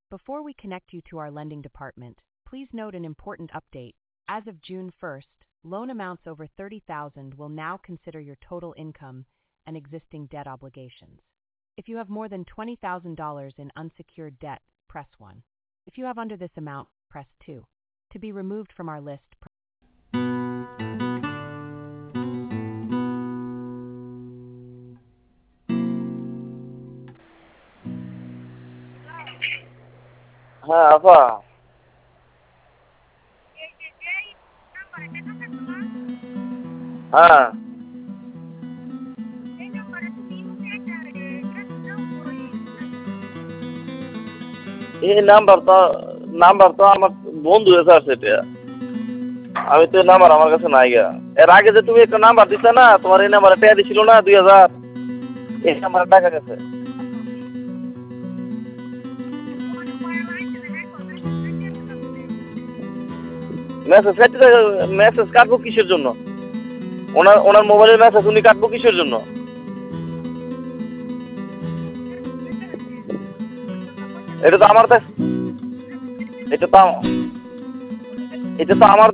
Before we connect you to our lending department, please note an important update. As of June 1st, loan amounts over $30,000 will now consider your total income and existing debt obligations. If you have more than $20,000 in unsecured debt, press 1. If you have under this amount, press 2. To be removed from our list, হ্যাঁ আপা হ্যাঁ এই number তো আমার বন্ধু এসে আছে এটা আমি তো নাম্বার আমার কাছে নাই গা এর আগে যে তুমি একটা নাম্বার দিতে না তোমার এই নাম্বারে টাকা দিছিল না 2000 এই নাম্বারে টাকা গেছে মেসেজ কাটবো কিসের জন্য ওনার মোবাইলের মেসেজ উনি কাটবো কিসের জন্য এটা তো আমার